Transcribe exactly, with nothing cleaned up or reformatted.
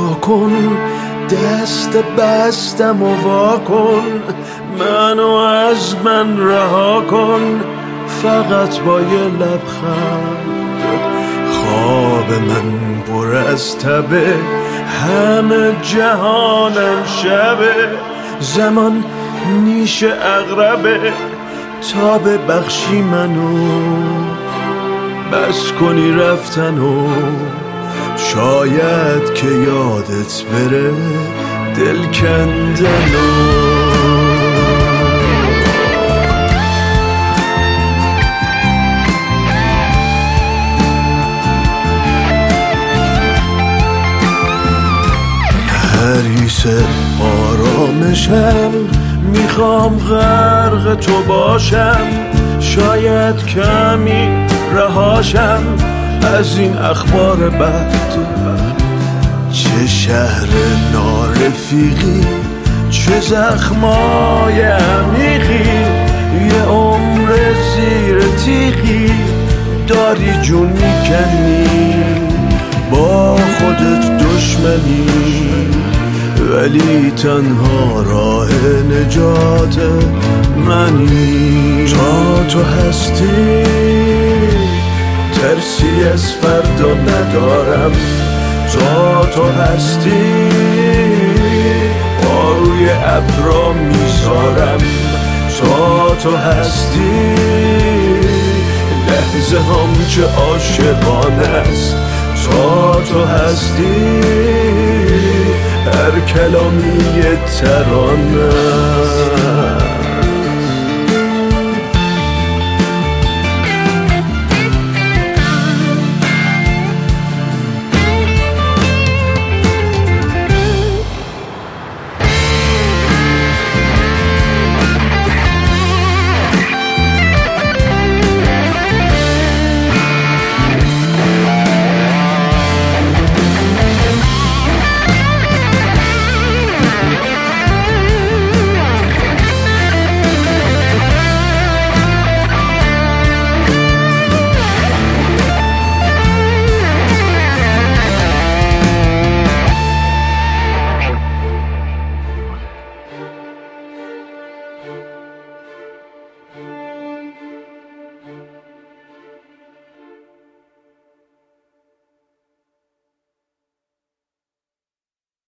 ناکن، دست بستم و واکن، منو از من رها کن، فقط با یه لبخند. خواب من پر از تبه، همه جهانم شبه، زمان نیش اغربه، تا ببخشی منو، بس کنی رفتنو، شاید که یادت بره دل کندنو. حریص آرامشم، میخوام غرق تو باشم، شاید کمی رهاشم از این اخبار بد. چه شهر نارفیقی، چه زخمای عمیقی، یه عمر زیر تیغی داری جون میکنی، با خودت دشمنی، ولی تنها راه نجات منی. تا تو هستی ترسی از فردا ندارم، تا تو هستی پاروی ابرا میذارم، تا تو هستی لحظه هم چه عاشقانه است، تا تو هستی هر کلامی ترانه است.